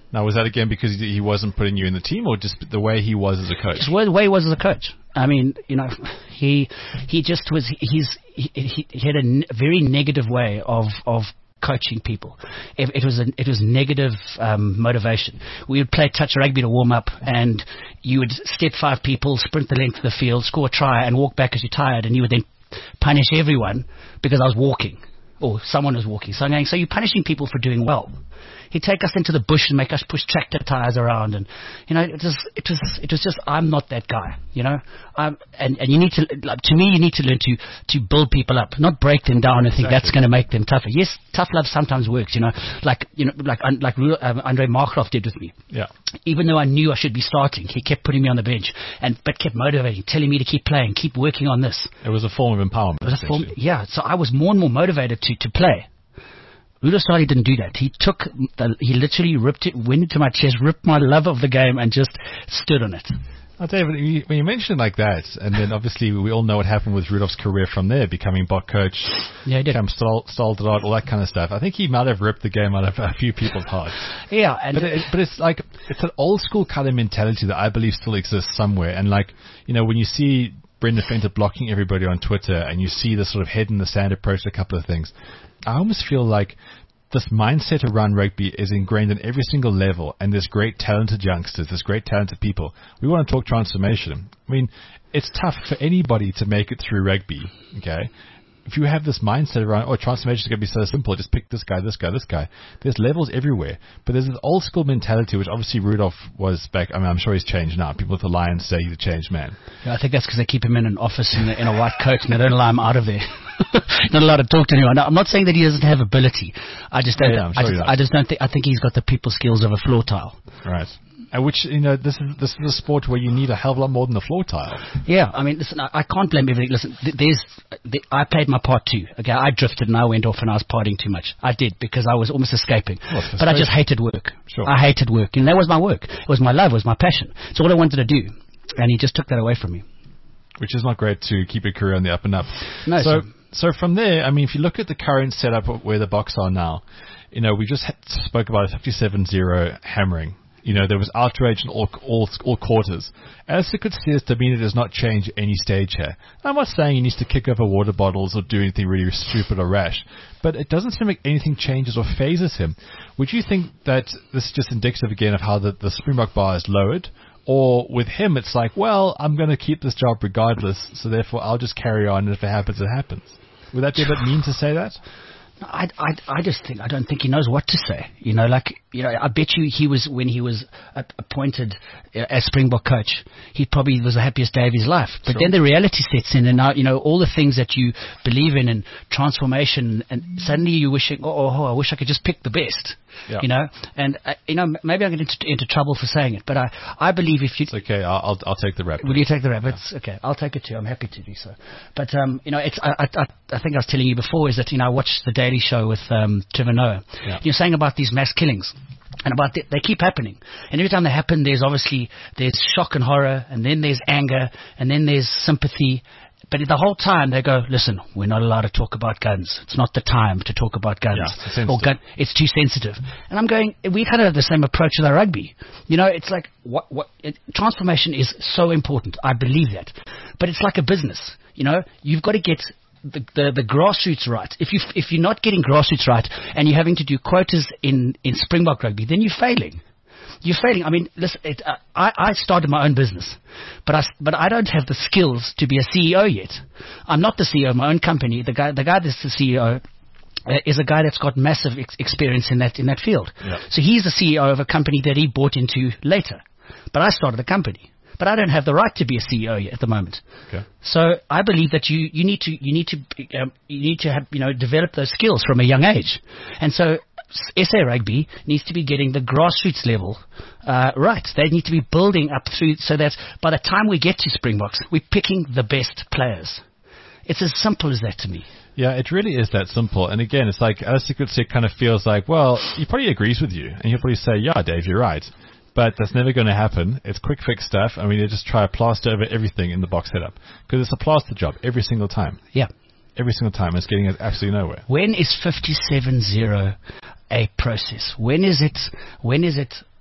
Now, was that again because he he wasn't putting you in the team, or just the way he was as a coach? Just the way he was as a coach. I mean, you know, he he just was. He's he, he, he had a n- very negative way of of coaching people. It, it was a, it was negative um, motivation. We would play touch rugby to warm up, and you would step five people, sprint the length of the field, score a try, and walk back as you're tired, and you would then punish everyone because I was walking, or someone was walking. So I'm going, so you're punishing people for doing well. He'd take us into the bush and make us push tractor tires around, and you know, it was it was it was just, I'm not that guy, you know. Um, and and you need to, like, to me, you need to learn to to build people up, not break them down and think Exactly. that's going to make them tougher. Yes, tough love sometimes works, you know, like you know, like like um, Andre Markgraaff did with me. Yeah. Even though I knew I should be starting, he kept putting me on the bench, and but kept motivating, telling me to keep playing, keep working on this. It was a form of empowerment. It was a form, essentially. yeah. So I was more and more motivated to to play. Rudolf Starley didn't do that. He took, the, he literally ripped it, went into my chest, ripped my love of the game, and just stood on it. Now, David, you- when you mention it like that, and then obviously we all know what happened with Rudolph's career from there, becoming Bok coach, Yeah, he did. Camp Stalderot, all that kind of stuff. I think he might have ripped the game out of a few people's hearts. Yeah, and But it, but it's like, it's an old school kind of mentality that I believe still exists somewhere. And like, you know, when you see Brendan Fenter blocking everybody on Twitter, and you see this sort of head in the sand approach to a couple of things, I almost feel like this mindset around rugby is ingrained in every single level, and there's great talented youngsters, there's great talented people. We want to talk transformation. I mean, it's tough for anybody to make it through rugby, okay? If you have this mindset around, oh, transformation is going to be so simple, just pick this guy, this guy, this guy. There's levels everywhere. But there's this old school mentality, which obviously Rudolph was back. I mean, I'm sure he's changed now. People at the Lions say he's a changed man. yeah, I think that's because they keep him in an office in a, in a white coat, and they don't allow him out of there. Not allowed to talk to anyone. Now, I'm not saying that he doesn't have ability. I just don't. Yeah, I'm sure I, he just, does. I just don't think. I think he's got the people skills of a floor tile. Right. And which, you know, this is this is a sport where you need a hell of a lot more than the floor tile. Yeah, I mean, listen, I, I can't blame everything. Listen, th- there's, th- I played my part too. Okay, I drifted and I went off and I was partying too much. I did, because I was almost escaping. Well, it's but I just frustrating. hated work. Sure. I hated work, and that was my work. It was my love. It was my passion. It's all I wanted to do, and he just took that away from me. Which is not great to keep your career on the up and up. No, so, so- so from there, I mean, if you look at the current setup of where the Boks are now, you know, we just had, spoke about a fifty-seven zero hammering. You know, there was outrage in all, all, all quarters. As the says, demeanor does not change any stage here. I'm not saying he needs to kick over water bottles or do anything really stupid or rash, but it doesn't seem like anything changes or phases him. Would you think that this is just indicative again of how the, the Springbok bar is lowered? Or with him, it's like, well, I'm going to keep this job regardless, so therefore I'll just carry on, and if it happens, it happens. Would that be a bit mean to say that? I, I, I just think, I don't think he knows what to say. You know, like, you know, I bet you he was, when he was a- appointed uh, as Springbok coach, he probably was the happiest day of his life. But Sure. then the reality sets in, and now, you know, all the things that you believe in and transformation, and suddenly you're wishing, oh, oh, oh I wish I could just pick the best. Yeah. You know, and, uh, you know, maybe I'm getting into, into trouble for saying it, but I, I believe if you, It's okay, I'll, I'll, I'll take the rep. will you take the rabbits? Okay, I'll take it too. I'm happy to do so. But um, you know, it's I, I I think I was telling you before is that, you know, I watched the Daily Show with um, Trevor Noah. Yeah. You're saying about these mass killings. And about the, they keep happening, and every time they happen, there's obviously there's shock and horror, and then there's anger, and then there's sympathy. But the whole time they go, listen, we're not allowed to talk about guns. It's not the time to talk about guns. Yeah, it's sensitive. or gun, it's too sensitive. And I'm going, we kind of have the same approach with our rugby. You know, it's like, what, what, it, transformation is so important. I believe that. But it's like a business. You know, you've got to get the, the, the grassroots right. If, you, if you're not getting grassroots right and you're having to do quotas in, in Springbok rugby, then you're failing. You're failing. I mean, listen, it, uh, I, I started my own business, but I, but I don't have the skills to be a C E O yet. I'm not the C E O of my own company. The guy, the guy that's the C E O uh, is a guy that's got massive ex- experience in that in that field. Yeah. So he's the C E O of a company that he bought into later. But I started the company. But I don't have the right to be a C E O yet at the moment. Okay. So I believe that you, you need to you need to um, you need to have you know develop those skills from a young age, and so S A Rugby needs to be getting the grassroots level uh, right. They need to be building up through so that by the time we get to Springboks, we're picking the best players. It's as simple as that to me. Yeah, it really is that simple. And again, it's like Alistair Coetzee kind of feels like, well, he probably agrees with you, and he'll probably say, yeah, Dave, you're right. But that's never going to happen. It's quick fix stuff. I mean, they just try to plaster over everything in the box setup because it's a plaster job every single time. Yeah. Every single time. It's getting us absolutely nowhere. When is fifty-seven zero a process? When is it? When is it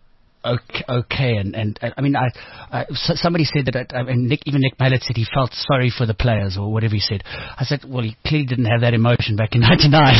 okay, okay and, and I mean, I, I so somebody said that, I mean, Nick, even Nick Mallett said he felt sorry for the players or whatever he said. I said, well, he clearly didn't have that emotion back in ninety-nine.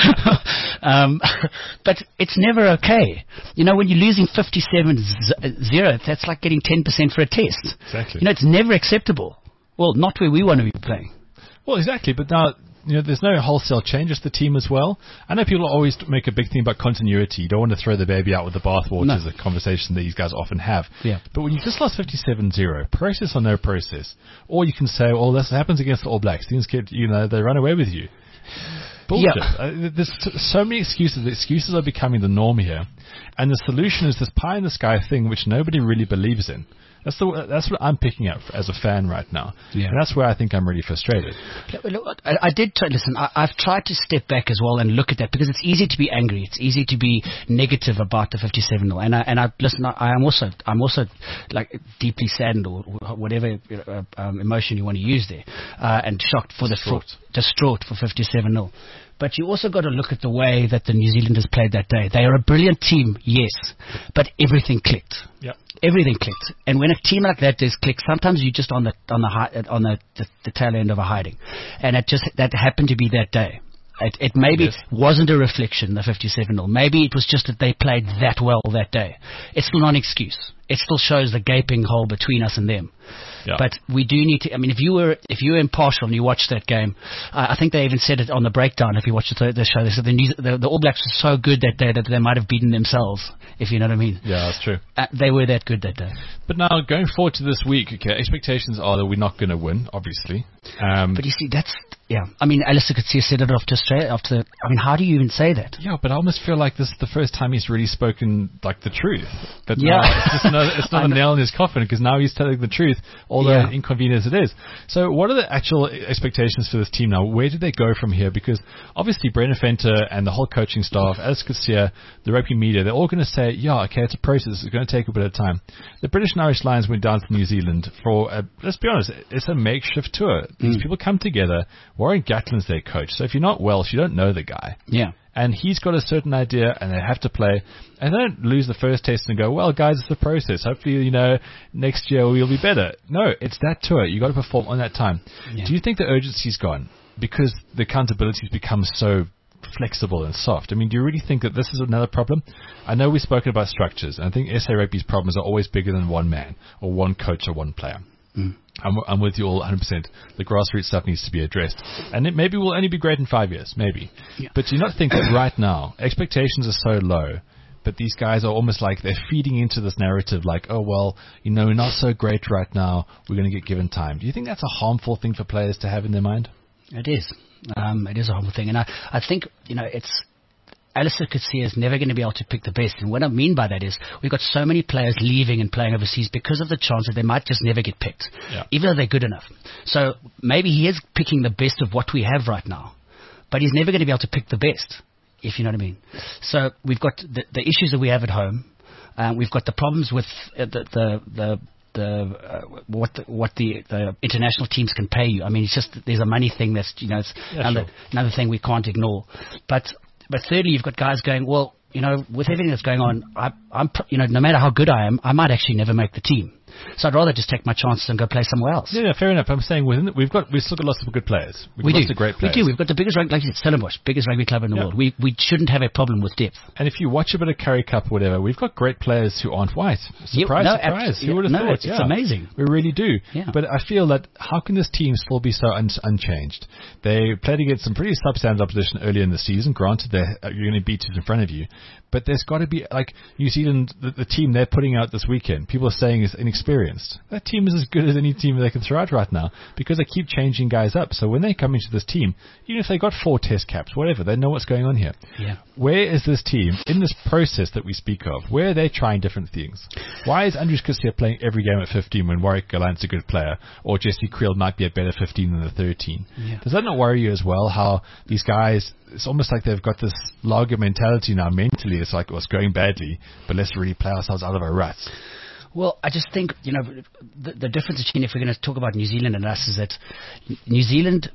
um, but it's never okay. You know, when you're losing fifty-seven zero, that's like getting ten percent for a test. Exactly. You know, it's never acceptable. Well, not where we want to be playing. Well, exactly, but now, you know, there's no wholesale changes to the team as well. I know people always make a big thing about continuity. You don't want to throw the baby out with the bathwater, No. is a conversation that these guys often have. Yeah. But when you just lost fifty-seven zero, process or no process, or you can say, oh, this happens against the All Blacks. Things get, you know, they run away with you. Bullshit. Yeah. Uh, there's t- so many excuses. The excuses are becoming the norm here. And the solution is this pie in the sky thing which nobody really believes in. That's the that's what I'm picking up as a fan right now, Yeah. and that's where I think I'm really frustrated. Look, look, I, I did try, listen. I, I've tried to step back as well and look at that because it's easy to be angry. It's easy to be negative about the fifty-seven nil. And I and I listen. I, I am also I'm also like deeply saddened or whatever uh, um, emotion you want to use there, uh, and shocked for Distraught. the for, distraught for fifty-seven nil. But you also got to look at the way that the New Zealanders played that day. They are a brilliant team, yes, but everything clicked. Yeah. Everything clicked, and when a team like that does click, sometimes you're just on the on the high, on the, the the tail end of a hiding, and it just that happened to be that day. It, it maybe Yes. wasn't a reflection, the fifty-seven nil. Maybe it was just that they played that well that day. It's still not an excuse. It still shows the gaping hole between us and them. Yeah. But we do need to. I mean, if you were if you were impartial and you watched that game, uh, I think they even said it on the breakdown. If you watched the, the show, they said the, New, the the All Blacks were so good that day that they might have beaten themselves. If you know what I mean. Yeah, that's true. Uh, they were that good that day. But now, going forward to this week, okay, expectations are that we're not going to win, obviously. Um, But you see, that's yeah. I mean, Alistair Coetzee said it after Australia. After I mean, how do you even say that? yeah, but I almost feel like this is the first time he's really spoken like the truth. But Yeah. now it's just no, it's not I a know. nail in his coffin because now he's telling the truth, although Yeah. inconvenient as it is. So, what are the actual expectations for this team now? Where do they go from here? Because obviously, Brendan Venter and the whole coaching staff, Alistair Coetzee, the rugby media, they're all going to say, "Yeah, okay, it's a process. It's going to take a bit of time." The British and Irish Lions went down to New Zealand for, a, let's be honest, it's a makeshift tour. These people come together. Warren Gatlin's their coach. So if you're not Welsh, you don't know the guy. Yeah. And he's got a certain idea, and they have to play. And they don't lose the first test and go, well, guys, it's a process. Hopefully, you know, next year we'll be better. No, it's that tour. You got to perform on that time. Yeah. Do you think the urgency's gone because the accountability's become so flexible and soft? I mean, do you really think that this is another problem? I know we've spoken about structures, and I think S A Rugby's problems are always bigger than one man or one coach or one player. Mm. I'm, I'm with you all one hundred percent. The grassroots stuff needs to be addressed. And it maybe will only be great in five years, maybe. Yeah. But do you not think that right now, expectations are so low, but these guys are almost like they're feeding into this narrative like, oh, well, you know, we're not so great right now. We're going to get given time. Do you think that's a harmful thing for players to have in their mind? It is. Um, it is a horrible thing. And I, I think, you know, it's Alistair Coetzee is never going to be able to pick the best. And what I mean by that is we've got so many players leaving and playing overseas because of the chance that they might just never get picked, Yeah. even though they're good enough. So maybe he is picking the best of what we have right now, but he's never going to be able to pick the best, if you know what I mean. So we've got the, the issues that we have at home. Um, we've got the problems with uh, the the the the uh, what the, what the, the international teams can pay you. I mean, it's just there's a money thing that's you know it's Yeah, another, sure. another thing we can't ignore. But but thirdly, you've got guys going, well, you know, with everything that's going on, I, I'm pr- you know, no matter how good I am, I might actually never make the team. So I'd rather just take my chances and go play somewhere else. Yeah, yeah, fair enough. I'm saying within, we've got we've still got lots of good players. We've We got do. lots of great We players. do. We've got the biggest rugby, like you said, Stellenbosch, biggest rugby club in the Yeah. world. We we shouldn't have a problem with depth. And if you watch a bit of Curry Cup or whatever, we've got great players who aren't white. Surprise, no, surprise. abs- Who would have no, thought? it's- it's amazing. We really do. Yeah. But I feel that how can this team still be so un- unchanged? They played against some pretty substandard opposition earlier in the season. Granted, they're, uh, you're going to beat who's in front of you. But there's got to be, like, New Zealand, the, the team they're putting out this weekend, people are saying is inexperienced. That team is as good as any team they can throw out right now because they keep changing guys up. So when they come into this team, even if they got four test caps, whatever, they know what's going on here. Yeah. Where is this team in this process that we speak of? Where are they trying different things? Why is Andries Coetzee playing every game at fifteen when Warwick Gallant's a good player, or Jesse Creel might be a better fifteen than the thirteen? Yeah. Does that not worry you as well? How these guys, it's almost like they've got this lager mentality now. Mentally, it's like, well, it's going badly, but let's really play ourselves out of our ruts. Well, I just think, you know, the, the difference between if we're going to talk about New Zealand and us is that New Zealand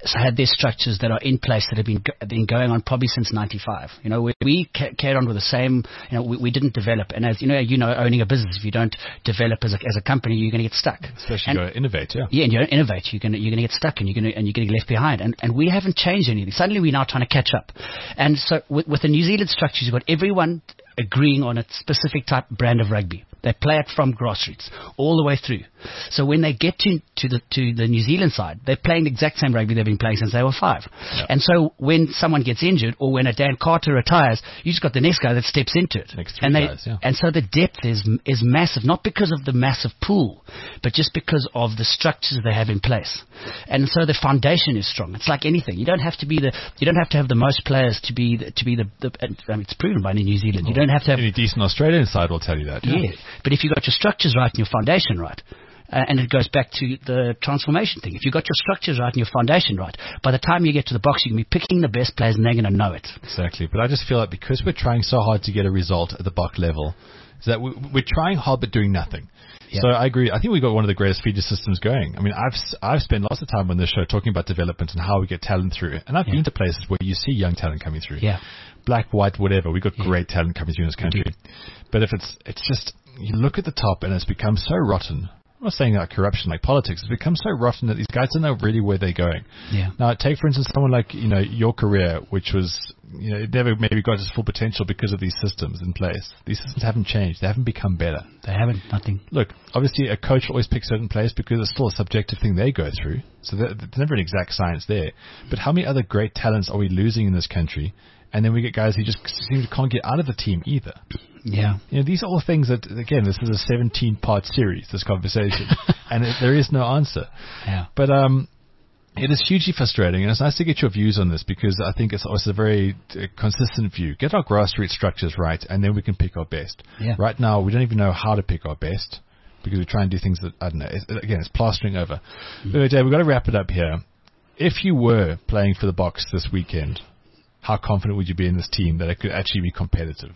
had their structures that are in place that have been go- been going on probably since ninety-five. You know, we, we ca- carried on with the same. You know, we, we didn't develop, and as you know, you know, owning a business, if you don't develop as a as a company, you're going to get stuck. Especially and, you got to innovate, yeah. Yeah, and you don't innovate, you're going to you're going to get stuck, and you're going to and you're going to get left behind. And and we haven't changed anything. Suddenly, we're now trying to catch up. And so, with, with the New Zealand structures, you've got everyone agreeing on a specific type brand of rugby. They play it from grassroots all the way through. So when they get to, to the to the New Zealand side, they're playing the exact same rugby they've been playing since they were five. Yeah. And so when someone gets injured or when a Dan Carter retires, you just got the next guy that steps into it. Next three and they, guys, yeah. And so the depth is is massive, not because of the massive pool, but just because of the structures they have in place. And so the foundation is strong. It's like anything. You don't have to be the you don't have to have the most players to be the, to be the, the I mean, it's proven by New Zealand. You don't have to have any decent Australian side will tell you that. Yeah, yeah. But if you've got your structures right and your foundation right, uh, and it goes back to the transformation thing. If you've got your structures right and your foundation right, by the time you get to the box, you can be picking the best players and they're going to know it. Exactly. But I just feel like because we're trying so hard to get a result at the box level, is that we, we're trying hard but doing nothing. Yeah. So I agree. I think we've got one of the greatest feeder systems going. I mean, I've I've spent lots of time on this show talking about development and how we get talent through. And I've yeah. been to places where you see young talent coming through. Yeah. Black, white, whatever. We've got yeah. great talent coming through in this country. But if it's it's just, you look at the top and it's become so rotten. I'm not saying like corruption like politics. It's become so rotten that these guys don't know really where they're going. Yeah. Now, take for instance someone like, you know, your career, which was, you know, it never maybe got its full potential because of these systems in place. These systems haven't changed. They haven't become better. They haven't. Nothing. Look, obviously a coach always picks certain players because it's still a subjective thing they go through. So there's never an exact science there. But how many other great talents are we losing in this country? And then we get guys who just seem to can't get out of the team either. Yeah. You know, these are all things that, again, this is a seventeen-part series, this conversation, and it, there is no answer. Yeah. But um, it is hugely frustrating, and it's nice to get your views on this because I think it's also a very uh, consistent view. Get our grassroots structures right, and then we can pick our best. Yeah. Right now, we don't even know how to pick our best because we try and do things that, I don't know, it's, again, it's plastering over. Mm-hmm. But anyway, Dave, we've got to wrap it up here. If you were playing for the Boks this weekend, how confident would you be in this team that it could actually be competitive?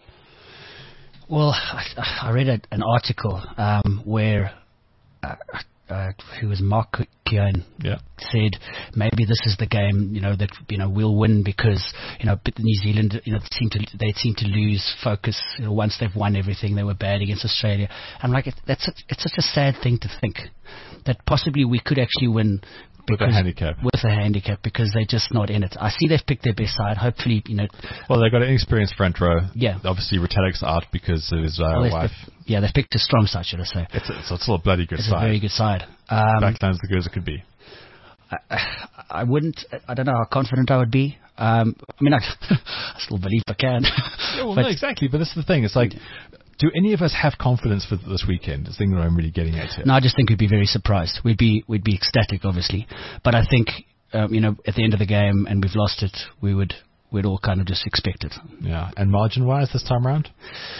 Well, I, I read a, an article um, where uh, uh, who was Mark Keown yeah. said maybe this is the game, you know, that you know we'll win because you know, but New Zealand, you know, seem to they seem to lose focus. You know, once they've won everything, they were bad against Australia. I'm like, it, that's such, it's such a sad thing to think that possibly we could actually win. With a handicap. With a handicap, because they're just not in it. I see they've picked their best side. Hopefully, you know. Well, they've got an inexperienced front row. Yeah. Obviously, Retallick's out because of his uh, well, wife. Yeah, they've picked a strong side, should I say. It's a, it's a, still a bloody good it's side. It's a very good side. Um, Backline's as good as it could be. I, I wouldn't, I don't know how confident I would be. Um, I mean, I, I still believe I can. Yeah, well, no, exactly. But that's the thing. It's like, do any of us have confidence for this weekend? The thing that I'm really getting at here. No, I just think we'd be very surprised. We'd be we'd be ecstatic, obviously, but I think um, you know, at the end of the game, and we've lost it, we would we'd all kind of just expect it. Yeah, and margin-wise this time around,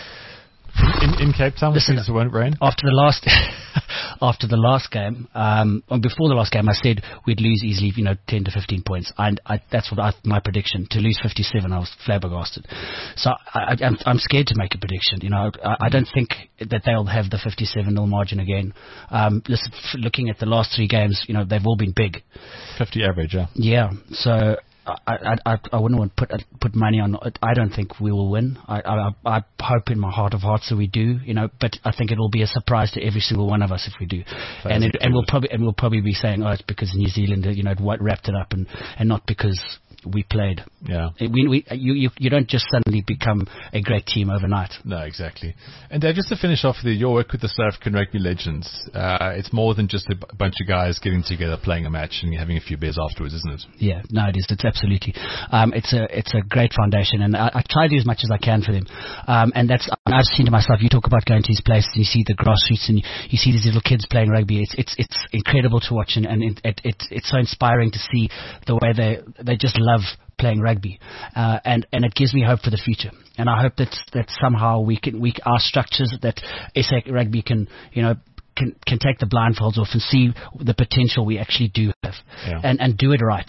in, in Cape Town, Listen, it won't rain. After the last after the last game, um, or before the last game, I said we'd lose easily, you know, ten to fifteen points. And I, that's what I, my prediction. To lose fifty-seven, I was flabbergasted. So I, I, I'm, I'm scared to make a prediction. You know, I, I don't think that they'll have the fifty-seven nil margin again. Um, listen, f- looking at the last three games, you know, they've all been big. fifty average, yeah. Yeah. So. I, I, I wouldn't want to put put money on it. I don't think we will win. I, I, I hope in my heart of hearts that we do, you know. But I think it will be a surprise to every single one of us if we do. That and it, and we'll probably and we'll probably be saying, oh, it's because New Zealand, you know, wrapped it up, and, and not because we played. Yeah. We, we, you, you, you don't just suddenly become a great team overnight. No, exactly. And Dave, just to finish off with your work with the South African Rugby Legends, uh, it's more than just a b- bunch of guys getting together, playing a match, and having a few beers afterwards, isn't it? Yeah, no, it is. It's absolutely. Um, it's a it's a great foundation, and I, I try to do as much as I can for them. Um, and that's I've seen to myself. You talk about going to these places, and you see the grassroots, and you, you see these little kids playing rugby. It's it's it's incredible to watch, and, and it, it, it it's so inspiring to see the way they they just love playing rugby, uh, and and it gives me hope for the future. And I hope that that somehow we can we our structures that S A Rugby can you know can can take the blindfolds off and see the potential we actually do have, yeah. and and do it right.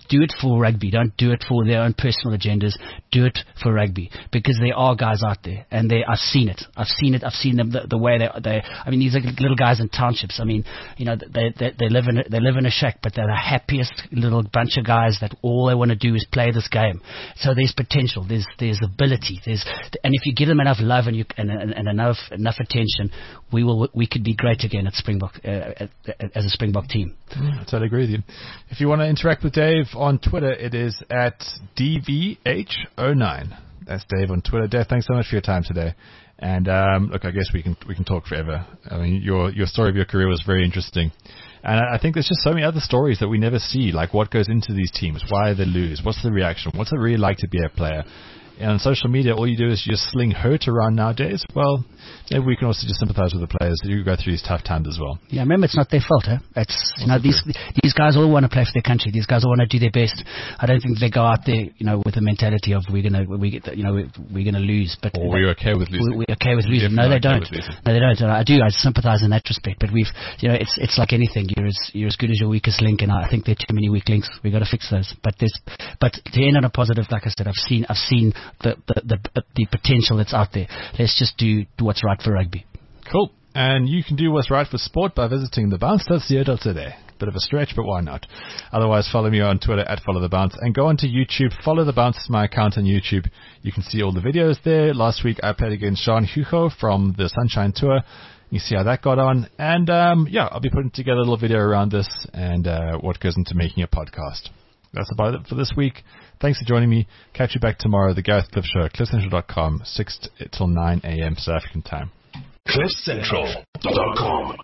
do it for rugby. Don't do it for their own personal agendas. Do it for rugby, because there are guys out there, and they I've seen it. I've seen it. I've seen them the, the way they they. I mean, these are little guys in townships. I mean, you know, they they, they live in a, they live in a shack, but they're the happiest little bunch of guys that all they want to do is play this game. So there's potential. There's there's ability. There's and if you give them enough love and you and, and, and enough enough attention, we will we could be great again at Springbok uh, at, at, as a Springbok team. Mm, I totally agree with you. If you want to interact with Dave on Twitter, it is at D V H zero nine. That's Dave on Twitter. Dave, thanks so much for your time today. And um, look, I guess we can we can talk forever. I mean, your your story of your career was very interesting. And I think there's just so many other stories that we never see, like what goes into these teams, why they lose, what's the reaction, what's it really like to be a player. And on social media, all you do is you just sling hurt around nowadays. Well, maybe we can also just sympathize with the players who go through these tough times as well. Yeah, remember, it's not their fault. Huh? It's you know these these guys all want to play for their country. These guys all want to do their best. I don't think they go out there, you know, with the mentality of we're gonna we get you know we're gonna lose. But or we're okay with losing. We're okay with losing. No, they don't. No, they don't. I do. I sympathize in that respect. But we've you know it's it's like anything. You're as you're as good as your weakest link, and I think there are too many weak links. We got to fix those. But there's but to end on a positive, like I said, I've seen I've seen the the, the the potential that's out there. Let's just do, do what's right for rugby. Cool. And you can do what's right for sport by visiting the bounce dot co dot za. Bit of a stretch, but why not? Otherwise, follow me on Twitter at Follow the Bounce, and go onto YouTube. Follow the Bounce is my account on YouTube. You can see all the videos there. Last week I played against Jean Hugo from the Sunshine Tour. You see how that got on. And um, yeah, I'll be putting together a little video around this and uh, what goes into making a podcast. That's about it for this week. Thanks for joining me. Catch you back tomorrow. The Gareth Cliff Show at cliff central dot com, six till nine a.m. South African time. cliff central dot com